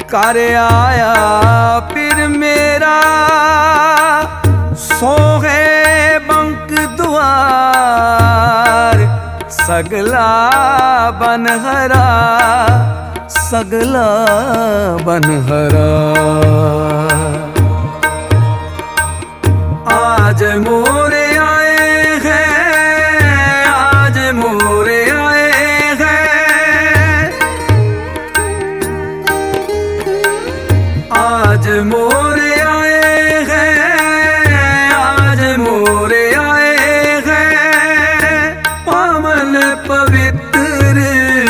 कर आया फिर मेरा सोहे बंक द्वार सगला बनहरा सगला बनहरा। आज मोरे आए हैं आज मोरे आए हैं आज मोरे आए हैं आज मोरे आए हैं पावन पवित्र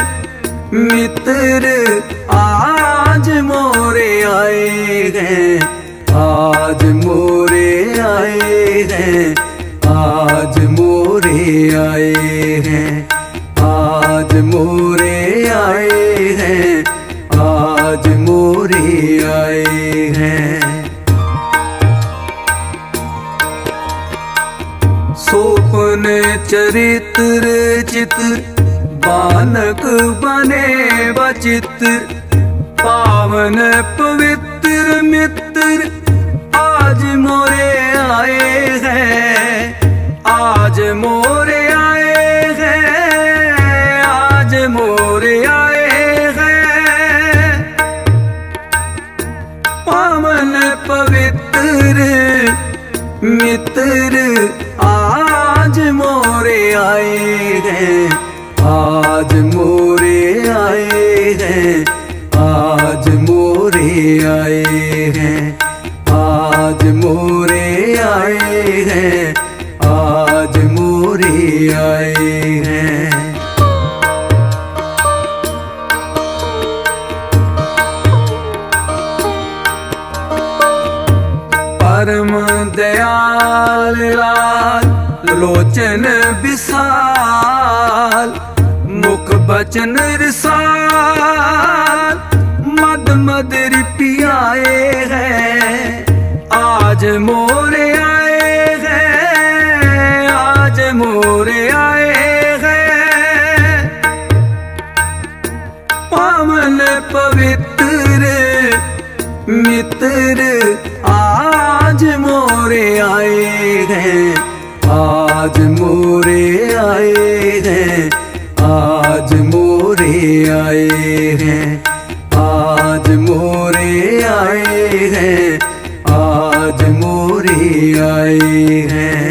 मित्र आज मोरे आए हैं आज मोरे आए हैं आज मोरे आए हैं आज मोरे आए हैं आज मोरे आए हैं। सोपन चरित्र चित्र बालक बने बचित्र पावन पवित्र मित्र आज मोरे आए हैं आज मोरे आए हैं आज मोरे आए हैं पावन पवित्र मित्र आज मोरे आए हैं आज मोरे आए हैं आज मोरे आए हैं आज मोरे आए हैं आज मोरे आए हैं। परम दयाल लाल लोचन विशाल मुख बचन रिसाल मद मदर पियाए हैं आज मोरे आए हैं आज मोरे आए हैं पावन पवित्र मित्र आज मोरे आए हैं आज मोरे आए हैं आज मोरे आए हैं आज मोरे आए हैं आज मोरे आए हैं।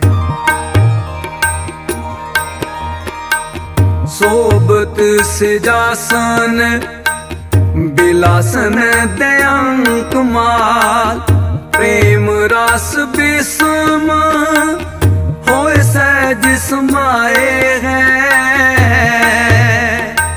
सोबत सिजासन बिलासन दयांक माल प्रेम रास विषम होए सहज समाए हैं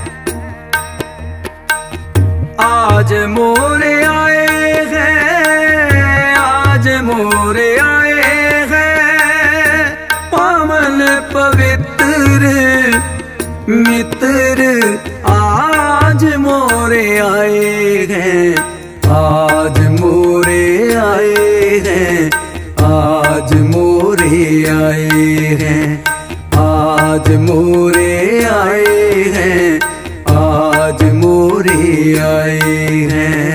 आज मोरे आए हैं आज मोरे आए हैं पावन पवित्र मित्र आज मोरे आए हैं आज मोरे आए हैं आज मोरे आए हैं आज मोरे आए हैं आज मोरे आए हैं।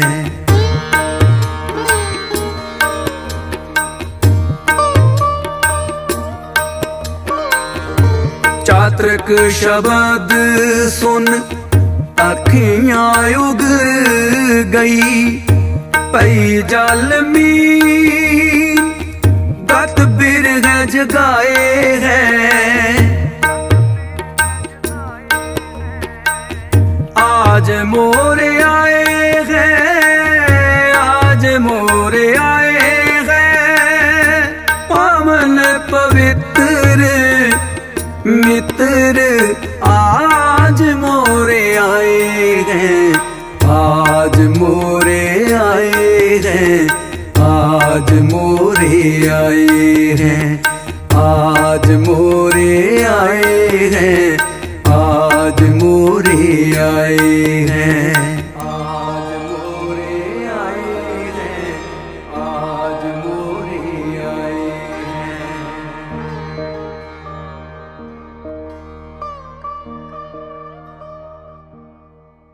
चात्रक शब्द सुन अखियां उगर गई पई जल मीन गत बिरह जगाए हैं आज मोरे आए हैं आज मोरे आए हैं पावन पवित्र मित्र आज मोरे आए हैं आज मोरे आए हैं आज मोरे आए हैं आज मोरे आए हैं आज मोरे आए